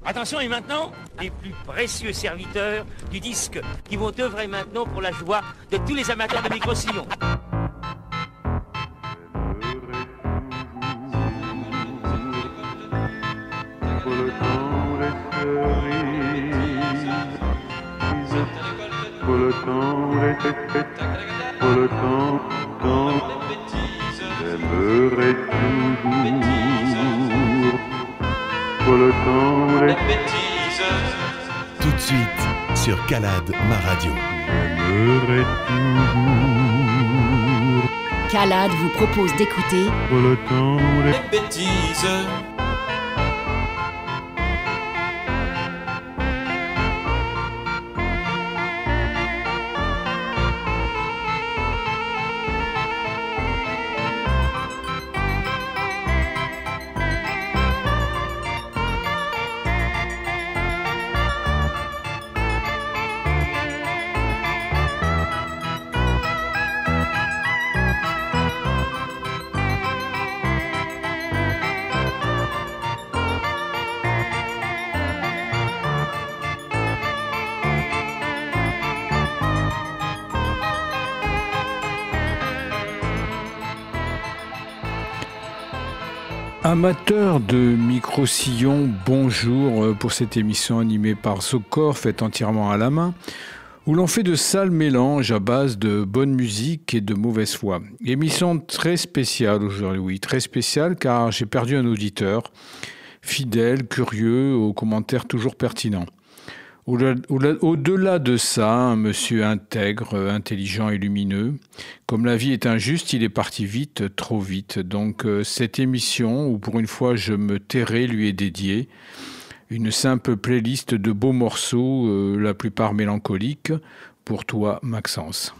Attention, et maintenant, les plus précieux serviteurs du disque qui vont œuvrer maintenant pour la joie de tous les amateurs de micro-sillons. Tout de suite sur Calade, ma radio. Calade vous propose d'écouter les bêtises. Amateurs de micro-sillons, bonjour pour cette émission animée par Sokor, faite entièrement à la main, où l'on fait de sales mélanges à base de bonne musique et de mauvaise foi. Émission très spéciale aujourd'hui, oui, très spéciale car j'ai perdu un auditeur, fidèle, curieux, aux commentaires toujours pertinents. Au-delà de ça, un monsieur intègre, intelligent et lumineux. Comme la vie est injuste, il est parti vite, trop vite. Donc cette émission, où pour une fois je me tairai, lui est dédiée. Une simple playlist de beaux morceaux, la plupart mélancoliques, pour toi Maxence.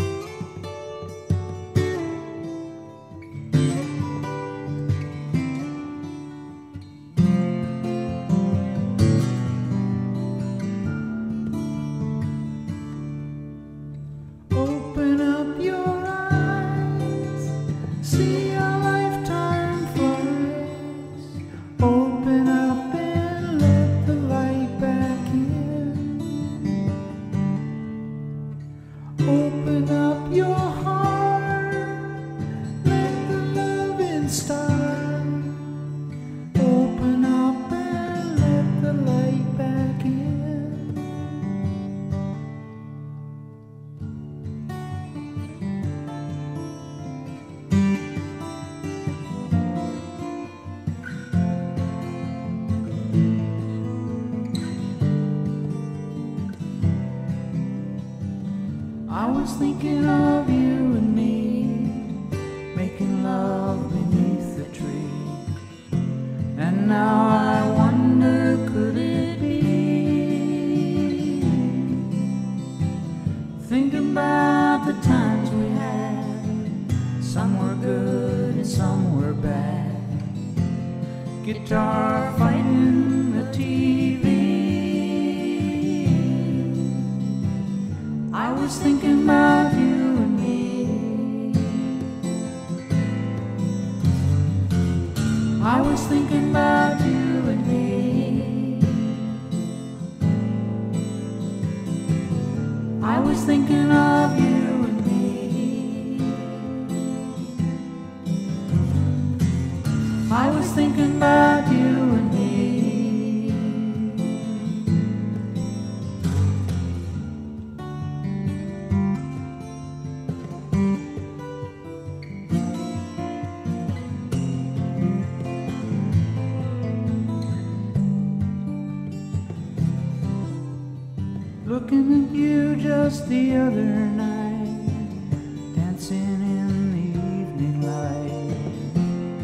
Looking at you just the other night, dancing in the evening light.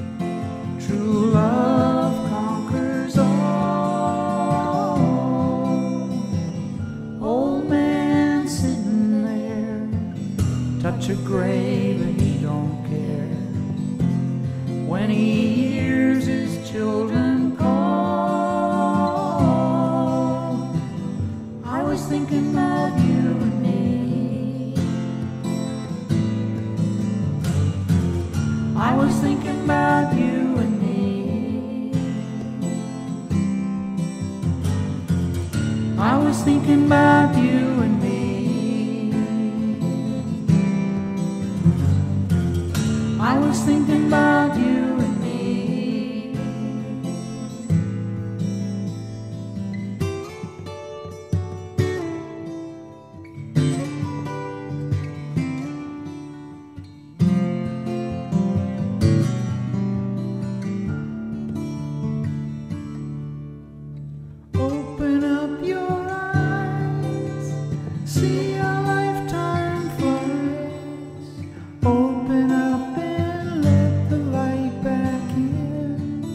True love conquers all. Old man sitting there, touch a grave and he don't care. When he hears his children call, I was thinking about you and me. was thinking about you and me. I was thinking about you and me. Open up your eyes, see a lifetime flies. Open up and let the light back in.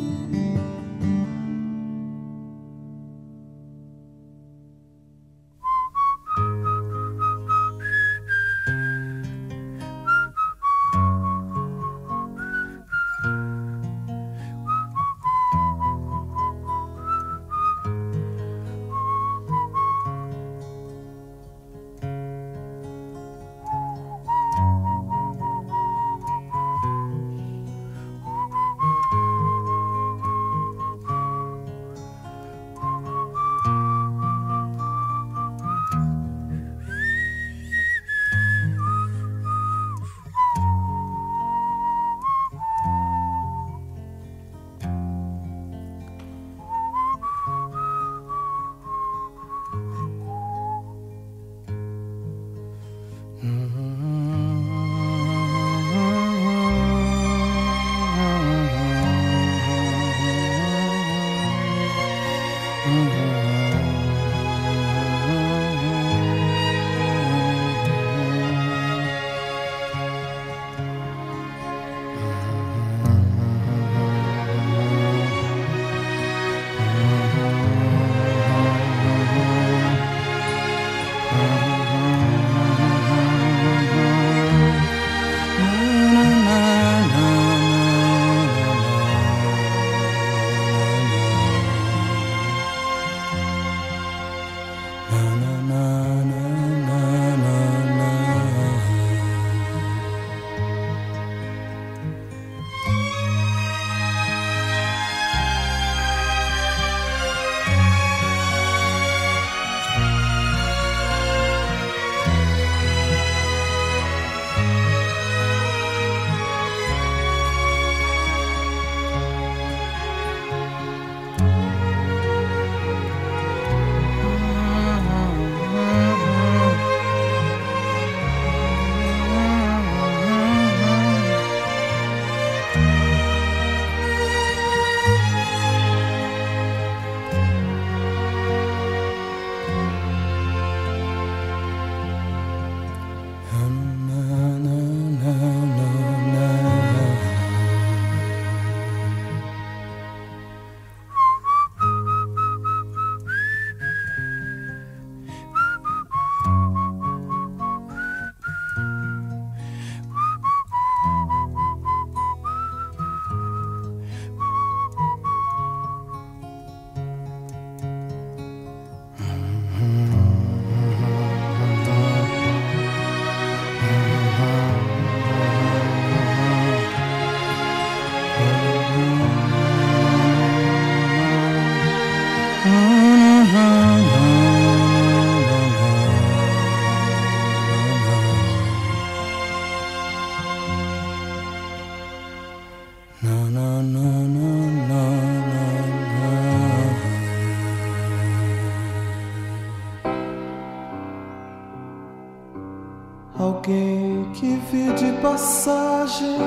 Alguém que vi de passagem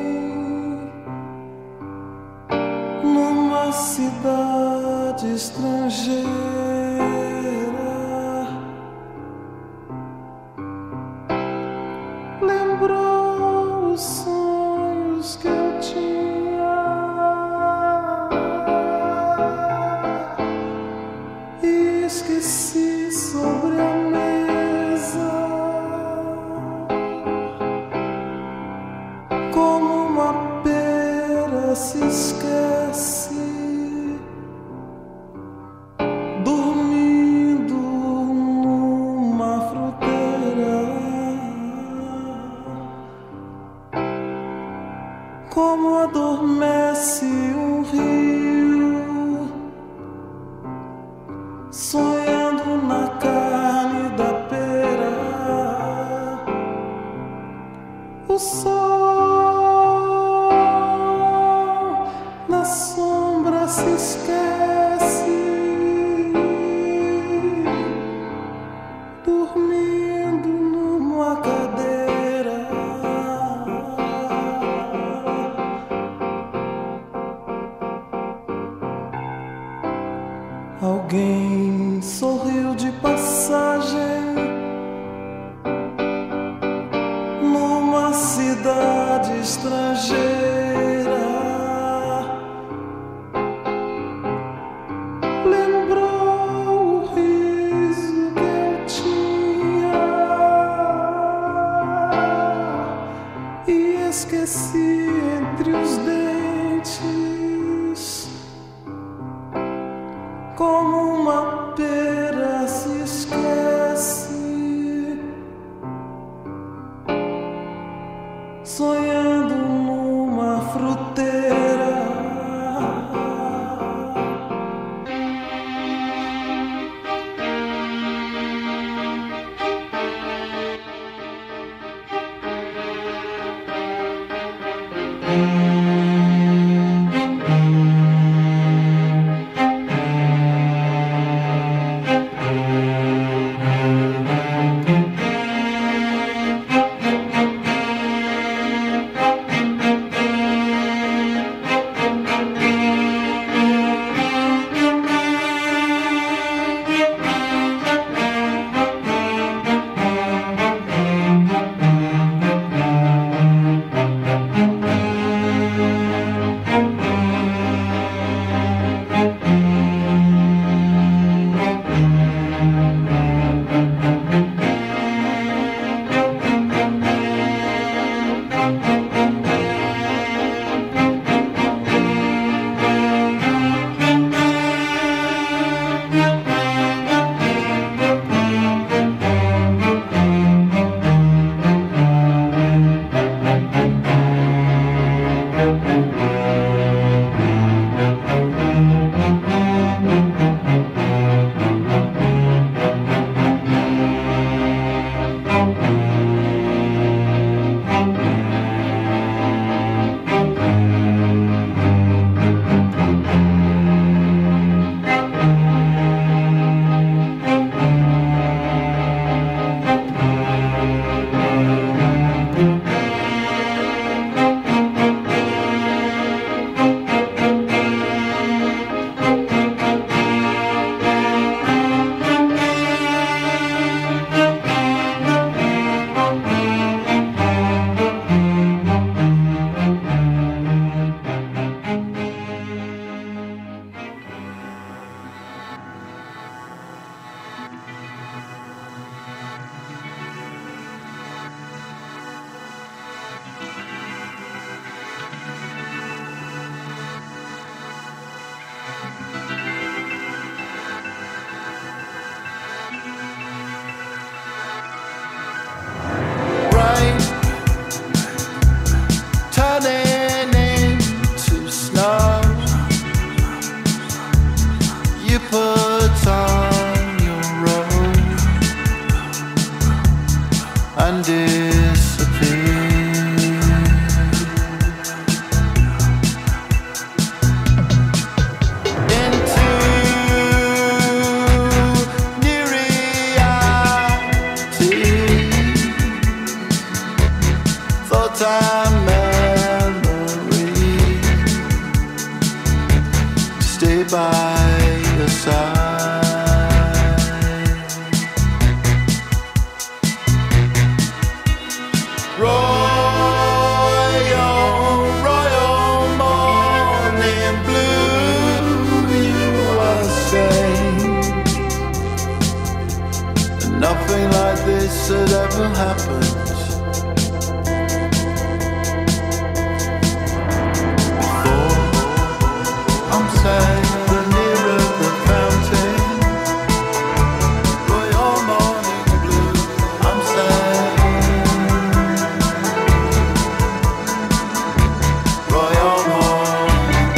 numa cidade estrangeira, lembrou os sonhos que eu tinha e esqueci sobre a mesa, como uma pera se esquece, dormindo numa fruteira, como adormece um rio, sonhando na se esquece, dormindo numa cadeira. Alguém sorriu de passagem numa cidade estrangeira. Lembrou o riso que eu tinha e esqueci entre os dentes, como uma pera se esquece, sonhando numa fruteira. Turning into snow, you put on your robe and disappear. Into new reality. Thought I stay by your side. Royal morning blue, you are saying nothing like this had ever happened. The nearer the fountain, royal morning blue, I'm saying royal morning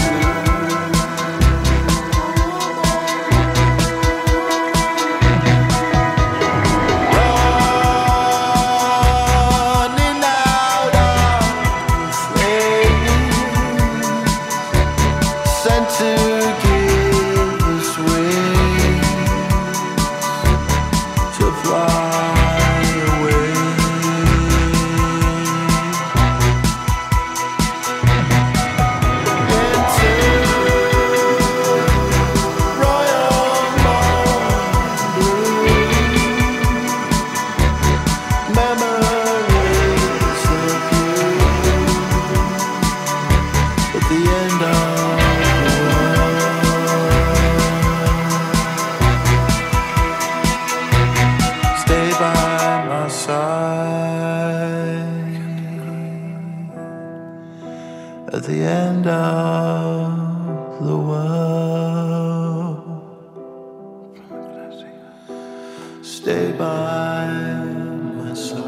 blue. stay by my side.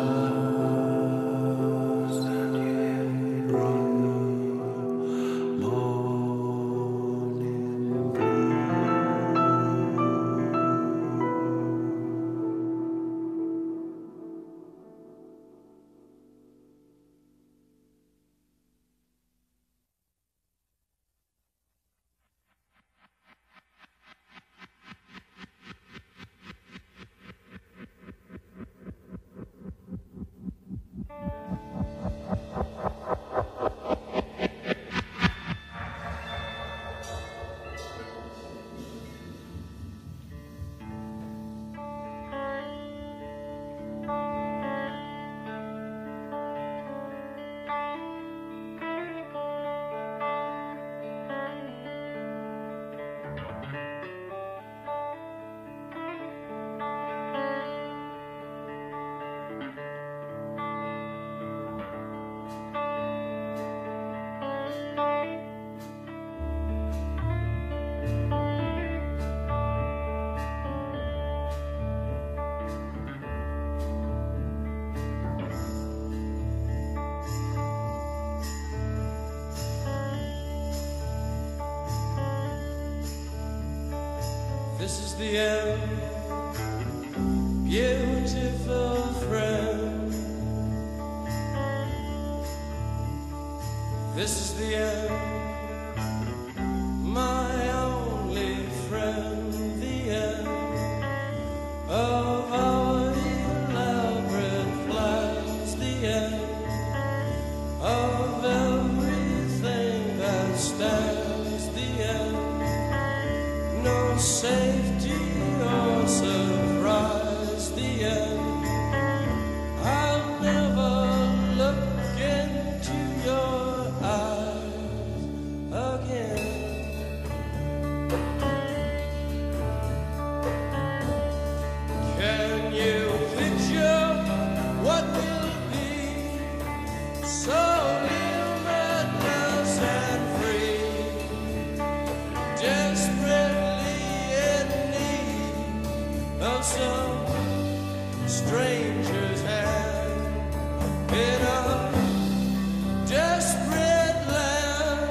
This is the end, beautiful friend. This is the end, my only friend. The end of our elaborate plans. The end of everything that stands. The end, no safety or surprise. The end, I'll never look into your eyes again. Can you picture what will be so limitless and free? Desperately in need of some stranger's hand in a desperate land.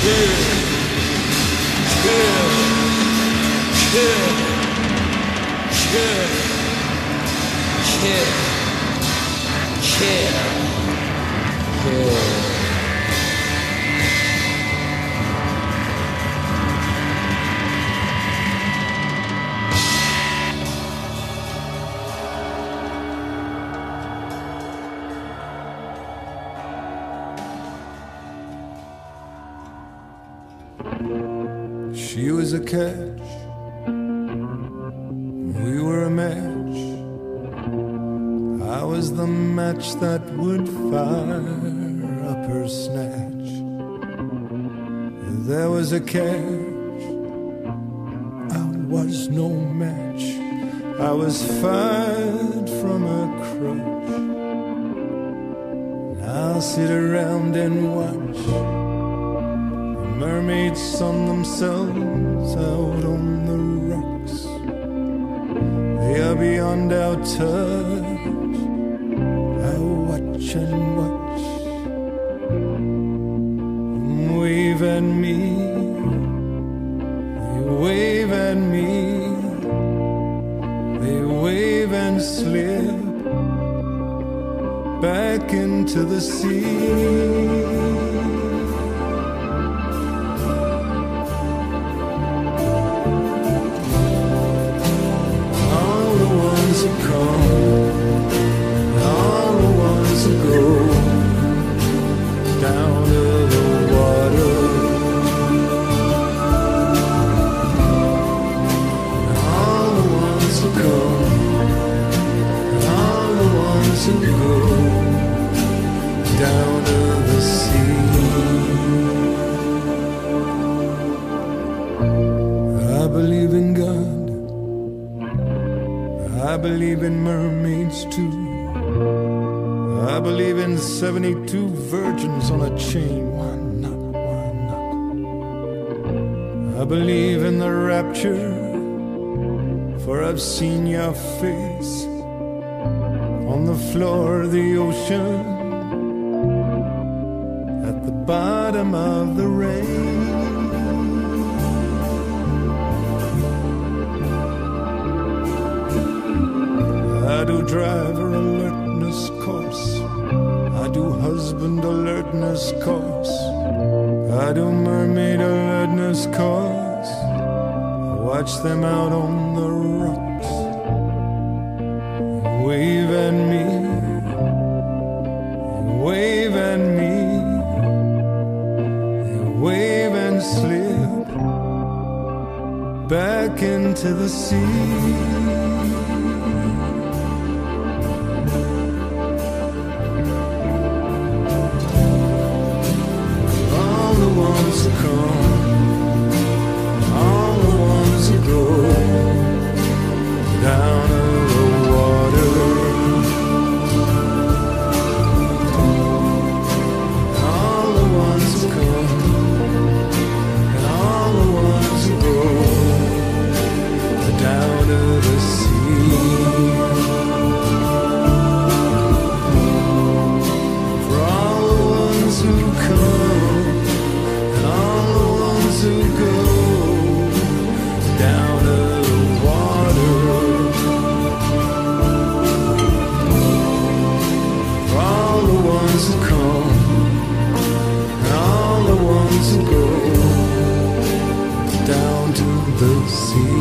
She was a catch, we were a match. I was the match that would fire up her snatch. There was a catch, I was no match. I was fired from a crutch. Now sit around and watch mermaids sun themselves out on the rocks. They are beyond our touch. I watch and watch. Wave at me. They wave at me. They wave and slip back into the sea. I believe in mermaids too. I believe in 72 virgins on a chain. Why not? Why not? I believe in the rapture, for I've seen your face on the floor of the ocean, at the bottom of the rain. I do driver alertness course, I do husband alertness course, I do mermaid alertness course. Watch them out on the rocks, wave at me, wave at me, wave and slip back into the sea. To come, all the ones who go down in the water, all the ones who come, and all the ones who go down to the sea. For all the ones who come, to go down to the water, for all the ones who come, and all the ones who go down to the sea.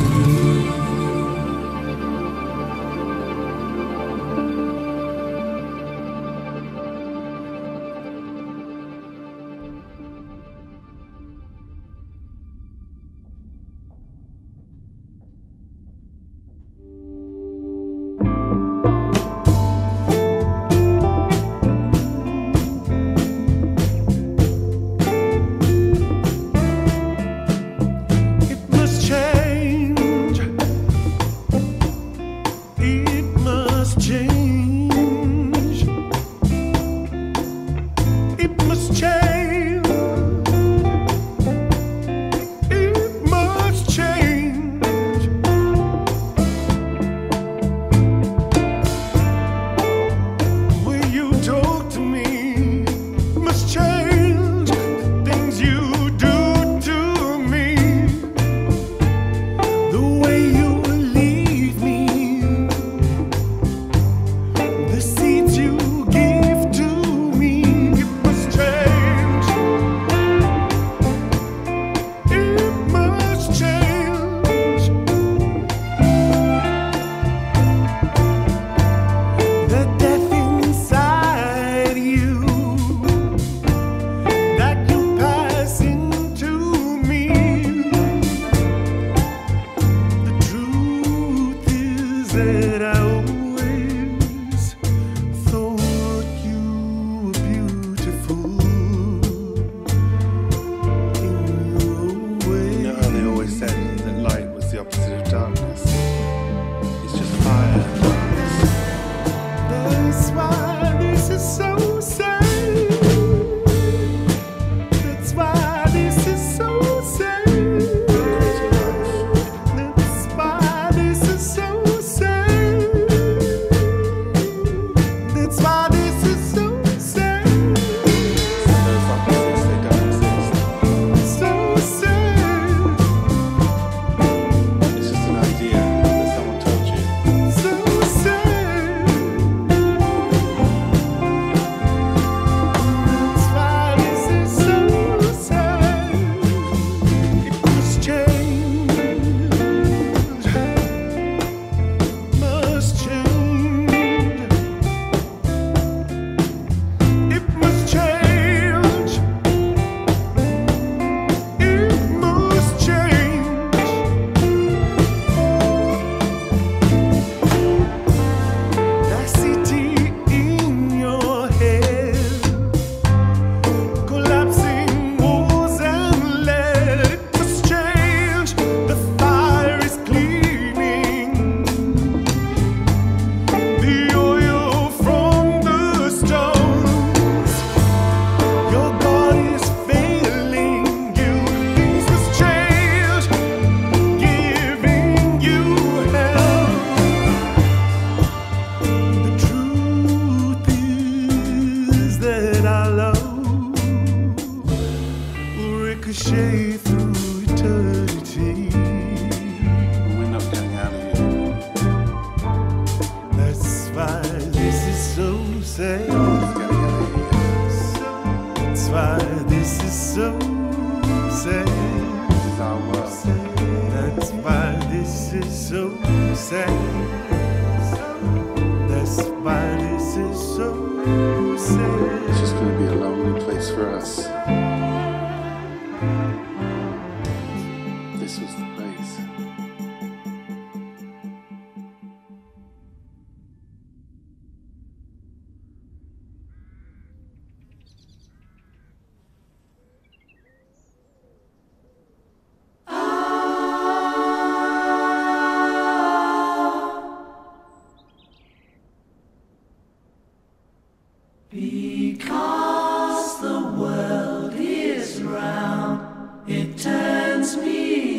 ricochet through eternity. We're not getting out of here. That's why this is so sad. That's why this is so sad. This is our world. That's why this is so sad. That's why this is so sad. It's just going to be a lonely place for us. This was the place. Because the world is round, it turns me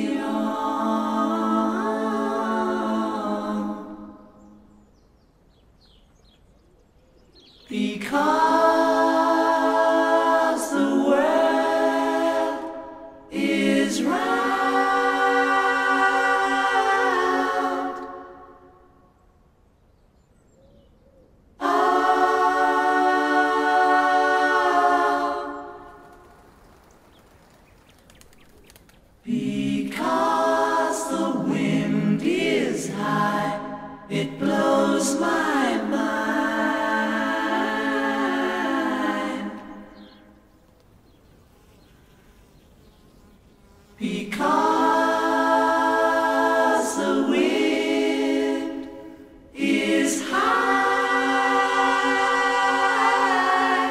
on. Because the world is round. Because the wind is high, it blows my mind. Because the wind is high.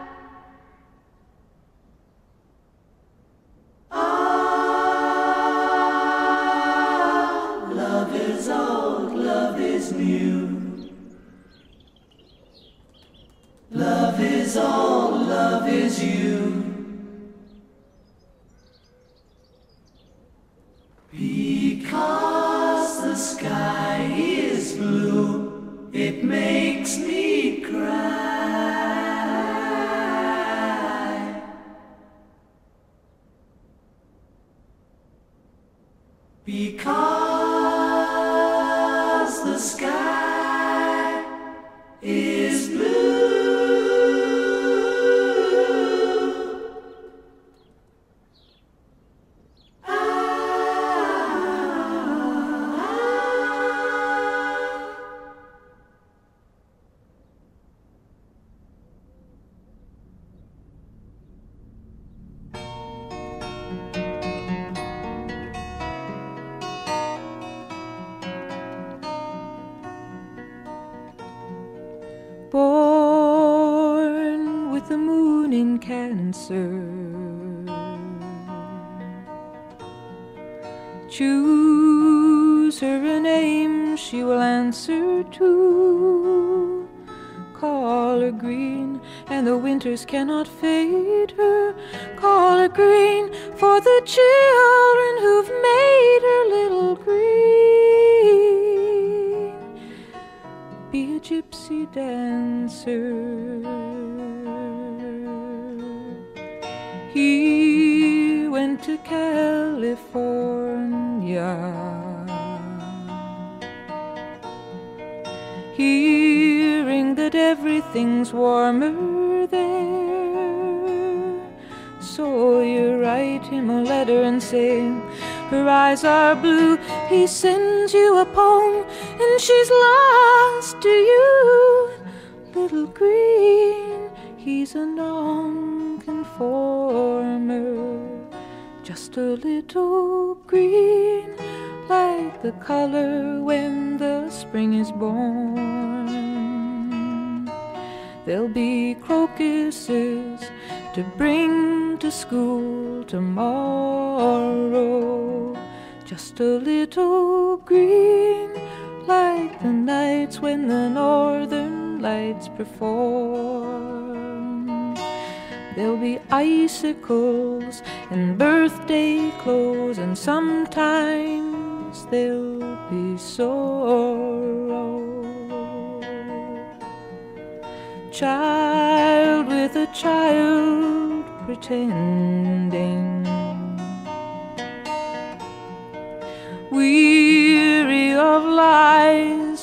Love is old, love is new. Love is all, love is you. Because the sky is blue, it makes me cry. Because the sky is blue. Born with the moon in Cancer, choose her a name she will answer to. Call her green, and the winters cannot fade her. Call her green for the children who've made her little green. Be a gypsy dancer. He went to California, hearing that everything's warmer there. So you write him a letter and say, her eyes are blue. He sends you a poem and she's lost to you. Little green, he's a non-conformer, just a little green, like the color when the spring is born. There'll be crocuses to bring to school tomorrow, just a little green, like the nights when the northern lights perform. There'll be icicles and birthday clothes, and sometimes there'll be sorrow. Child with a child pretending,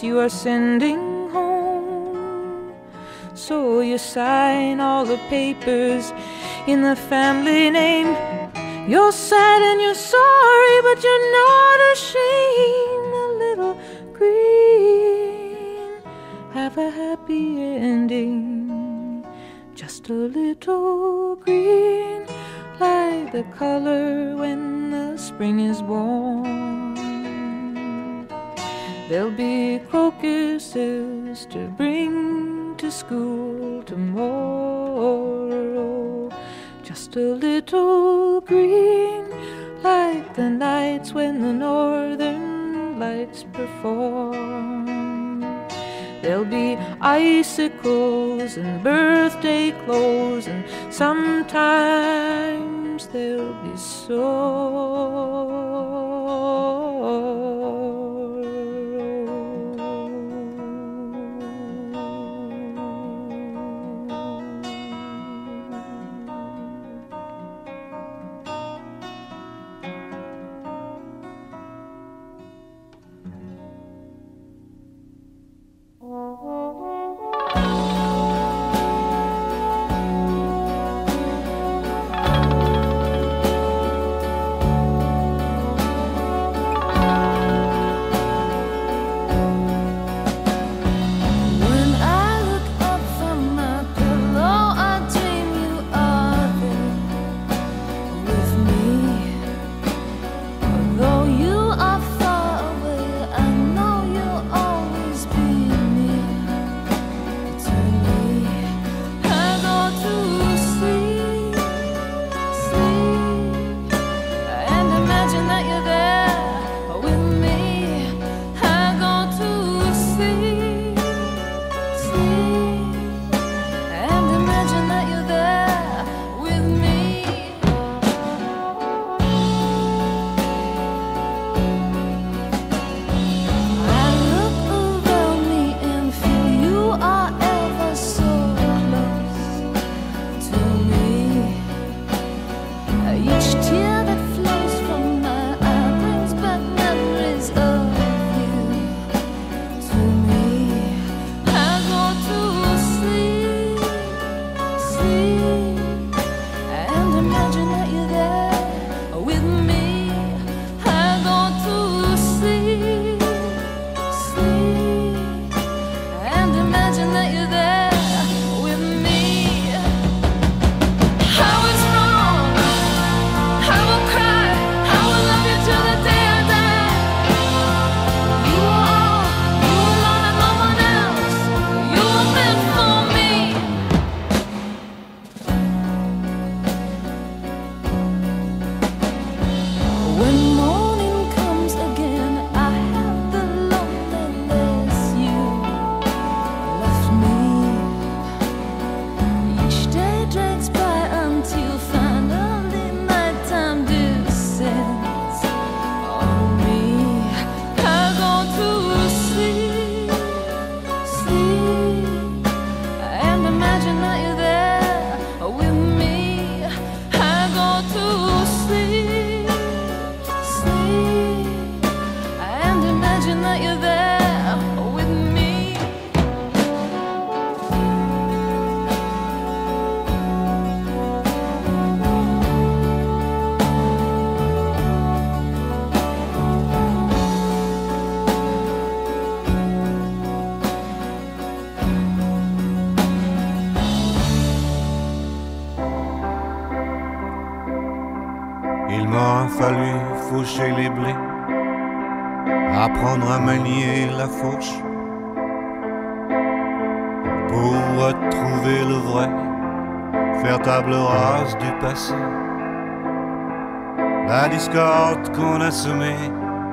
you are sending home. So you sign all the papers in the family name. You're sad and you're sorry, but you're not ashamed. A little green, have a happy ending. Just a little green, like the color when the spring is born. There'll be crocuses to bring to school tomorrow. Just a little green, like the nights when the northern lights perform. There'll be icicles and birthday clothes, and sometimes there'll be Il m'aura fallu faucher les blés, apprendre à manier la fourche, pour retrouver le vrai, faire table rase du passé. La discorde qu'on a semée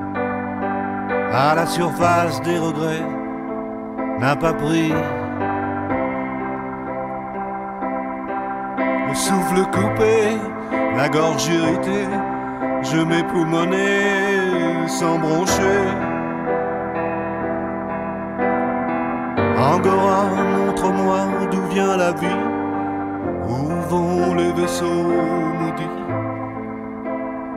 à la surface des regrets n'a pas pris. Le souffle coupé, la gorge irritée, je m'époumonnais sans broncher. Angora, montre-moi d'où vient la vie, où vont les vaisseaux maudits.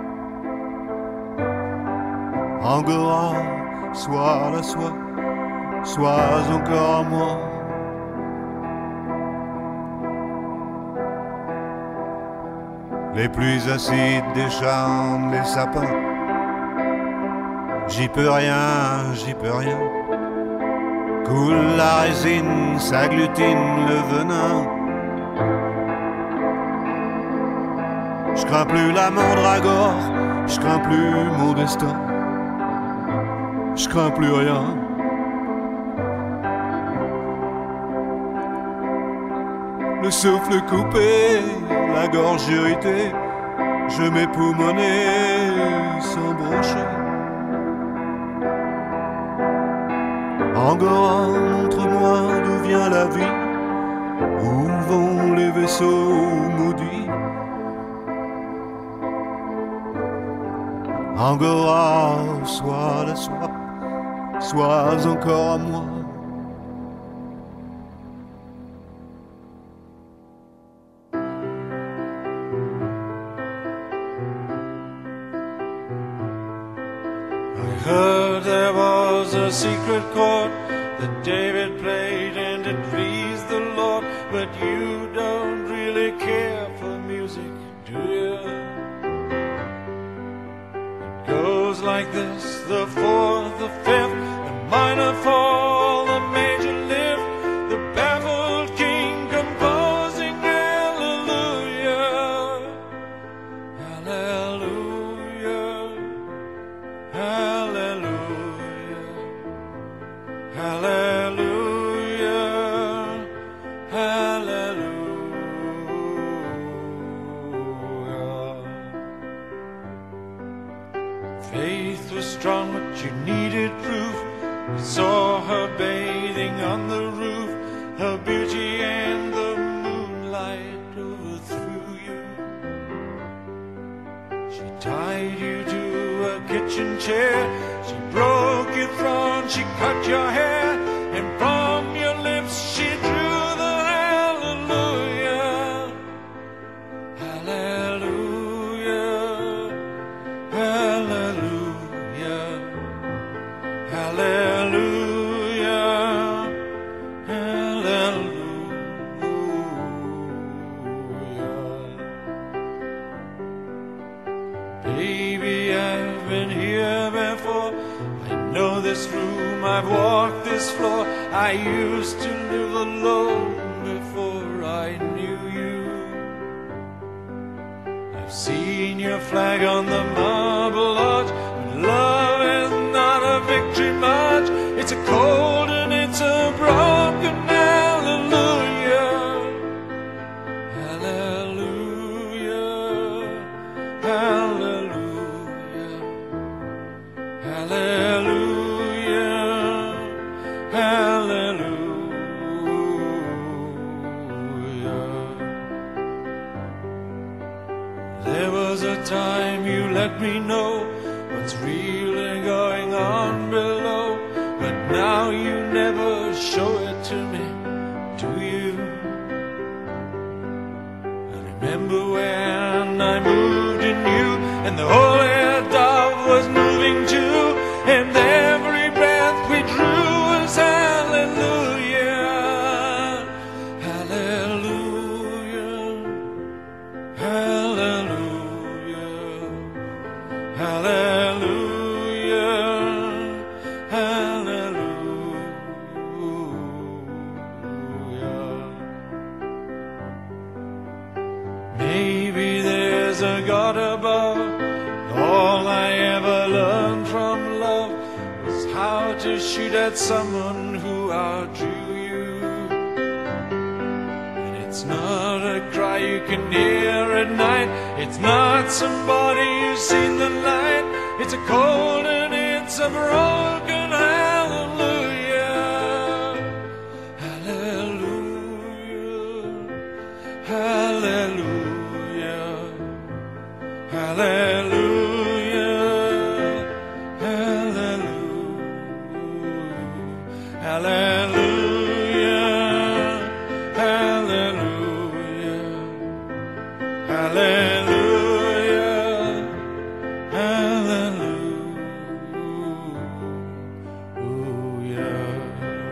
Angora, sois la soie sois encore moi. Les pluies acides décharnent les sapins. J'y peux rien, j'y peux rien. Coule la résine, s'agglutine le venin. Je crains plus la mandragore, je crains plus mon destin. Je crains plus rien. Le souffle coupé, la gorge irritée, je m'époumonais sans broncher. Angora, montre-moi d'où vient la vie, où vont les vaisseaux maudits. Angora, sois la soie, sois encore à moi. I heard there was a secret chord that David played and it pleased the Lord, but you don't really care for music, do you? It goes like this: the fourth, the fifth, the minor fall, the major lift, the baffled king composing hallelujah, hallelujah, hallelujah, hallelujah, hallelujah. Faith was strong, but you needed proof. We saw her bathing on the roof. Her beauty and the moonlight overthrew you. She tied you to a kitchen chair. She broke your throne, she cut your hair, and from your lips she drew the hallelujah, hallelujah, hallelujah, hallelujah, hallelujah. Baby, I've been here before. I know this room, I've walked this floor. I used to live alone before I knew you. I've seen your flag on the marble arch, but love is not a victory march. It's a cold and it's a broken hallelujah, hallelujah, hallelujah, hallelujah, hallelujah. There was a time you let me know what's really going on below, but now you never show it to me, do you? I remember when I moved in you, and the holy dove was moving too, and every breath we drew was hallelujah, hallelujah, hallelujah, hallelujah, hallelujah. Maybe there's a God above. All I ever learned from love was how to shoot at someone who outdrew you. And it's not a cry you can hear at night. It's not somebody who's seen the light. It's a cold and it's a broken hallelujah, hallelujah, hallelujah, hallelujah, hallelujah, hallelujah, hallelujah, hallelujah, hallelujah.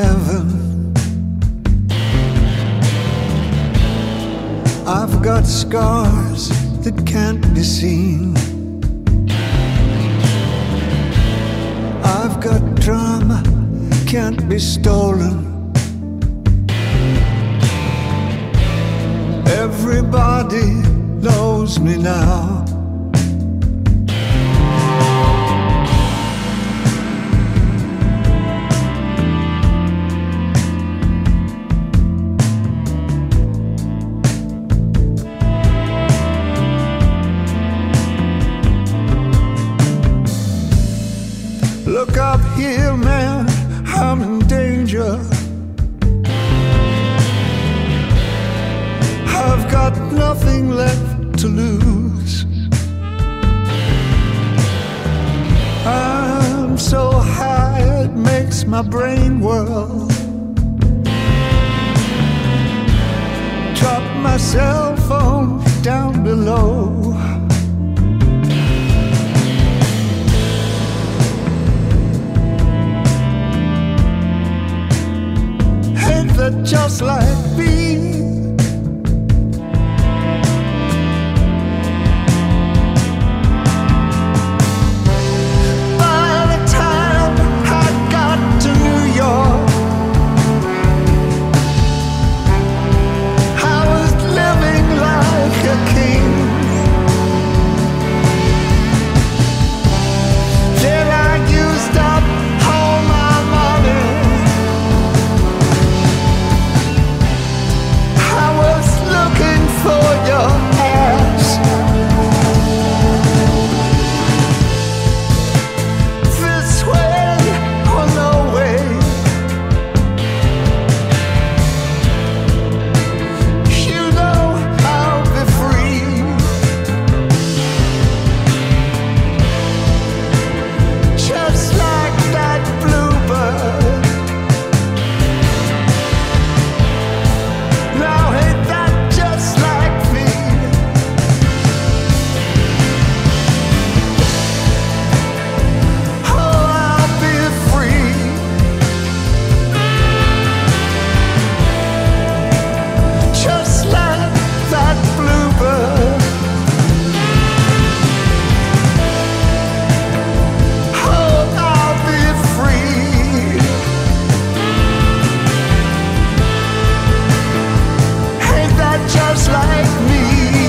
heaven. I've got scars that can't be seen. I've got drama, can't be stolen. Everybody knows me now. Look up here, man, I'm in danger. I've got nothing left to lose. I'm so high it makes my brain whirl. Drop my cell phone down below. That just like me. By the time I got to New York, I was living like a king. Then I used up all my money. Looking for your ass. This way or no way. You know I'll be free. Just like that bluebird. Now ain't that just like me? Oh, I'll be free. Just like that bluebird. Oh, I'll be free. Ain't that just like me?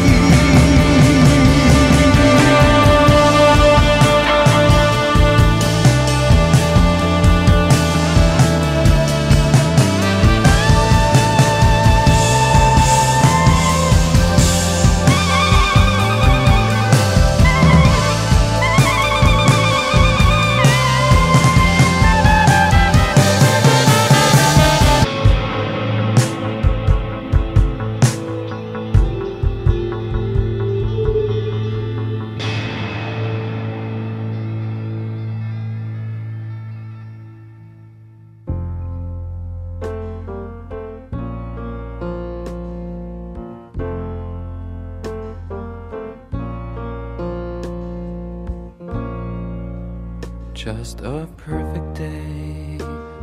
Just a perfect day.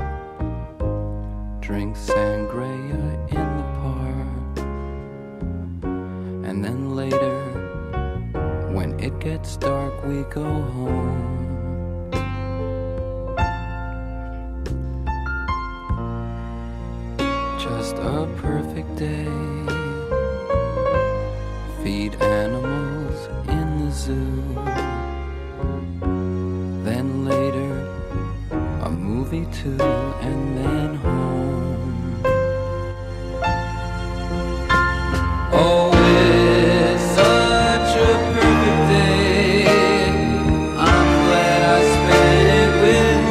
Drink sangria in the park. And then later, when it gets dark, we go home. Just a perfect day. Feed animals in the zoo. Then later, a movie too, and then home. Oh, it's such a perfect day. I'm glad I spent it with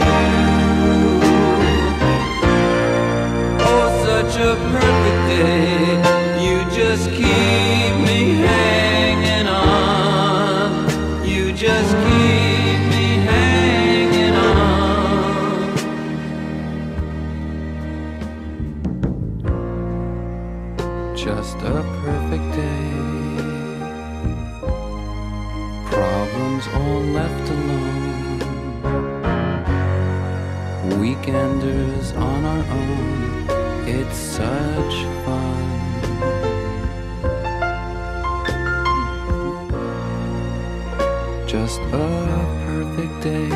you. Oh, such a perfect day. You just keep me hanging on. You just keep me hanging on. Just a perfect day. Problems all left alone. weekenders on our own. It's such fun. Just a perfect day.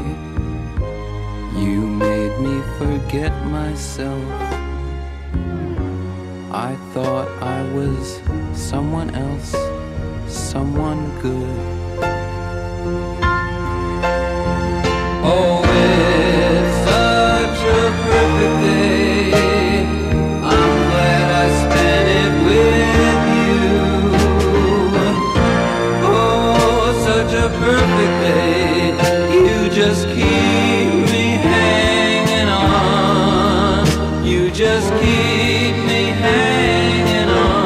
You made me forget myself. I thought I was someone else, someone good. Oh, it's such a perfect day. I'm glad I spent it with you. Oh, such a perfect day. You just keep me hanging on. You just keep me hanging on.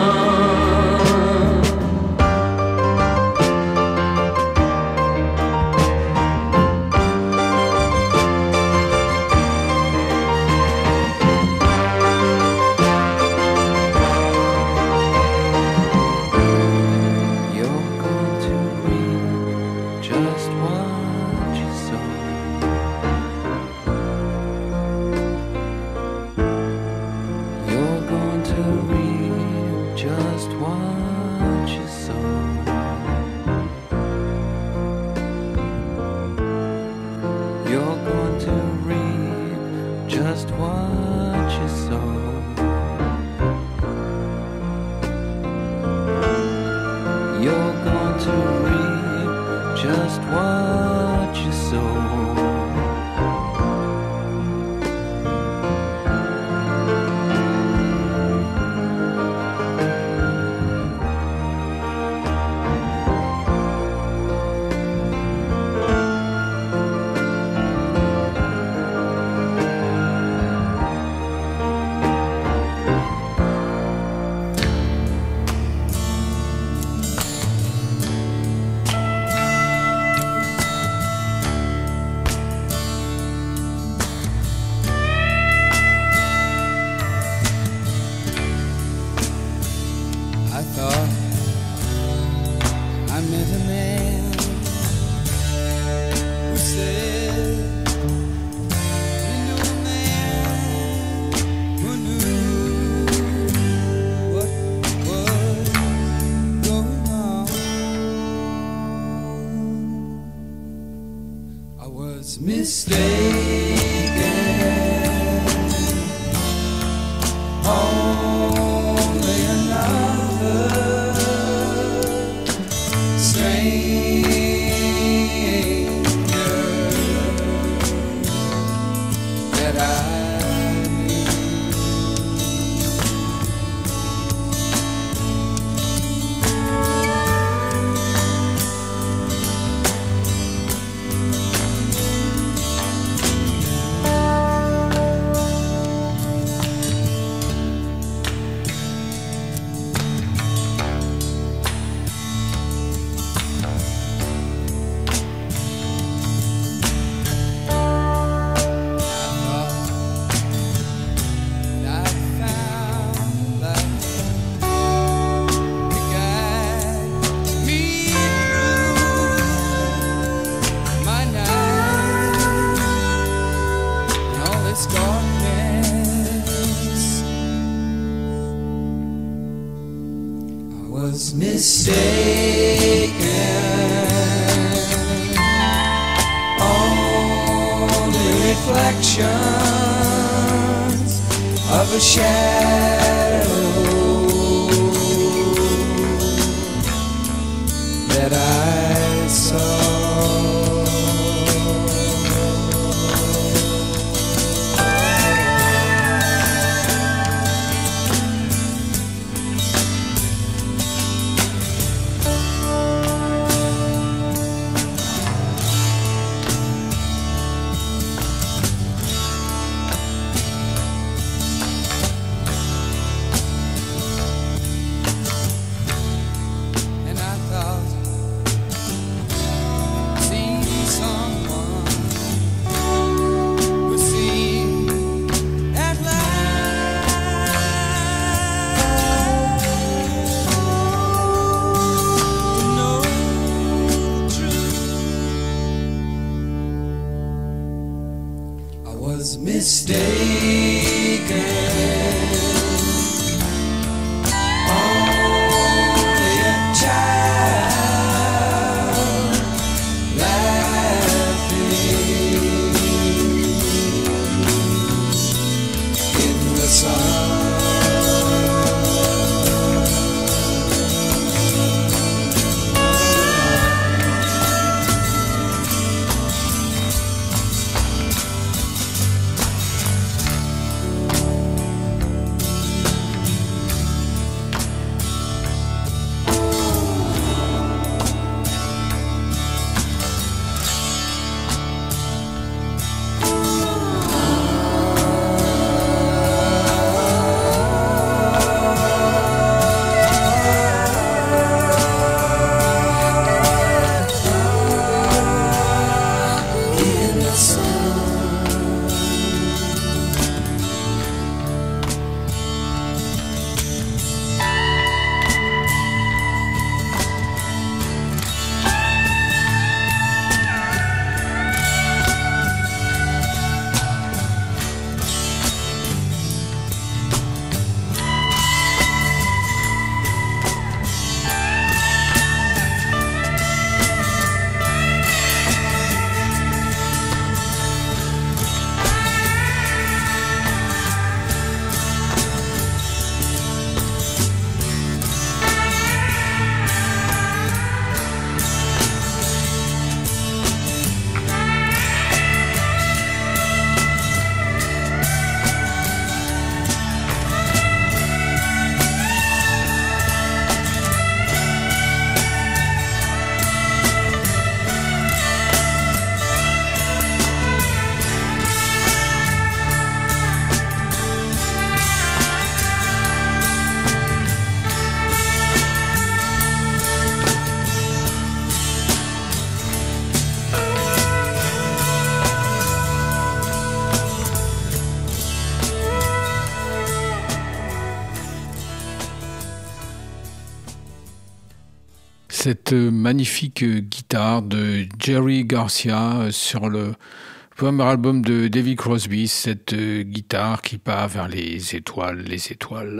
Cette magnifique guitare de Jerry Garcia sur le premier album de David Crosby, cette guitare qui part vers les étoiles, les étoiles.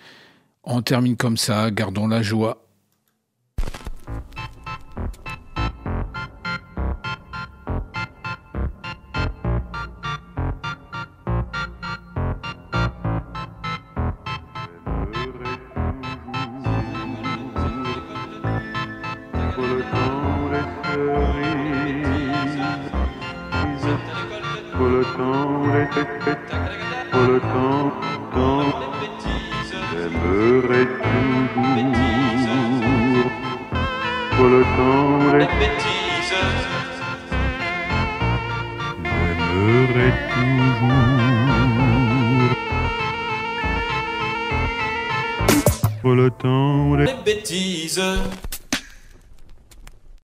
On termine comme ça, gardons la joie. Pour le temps, les bêtises.